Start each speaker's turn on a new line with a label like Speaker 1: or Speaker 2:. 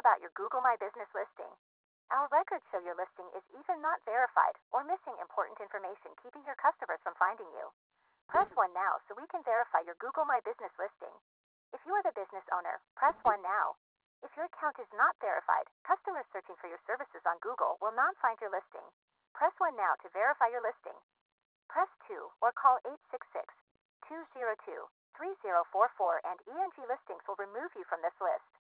Speaker 1: about your Google My Business listing. Our records show your listing is either not verified or missing important information, keeping your customers from finding you. Press 1 now so we can verify your Google My Business listing. If you are the business owner, press 1 now. If your account is not verified, customers searching for your services on Google will not find your listing. Press 1 now to verify your listing. Press 2 or call 866-202-3044 and ENG Listings will remove you from this list.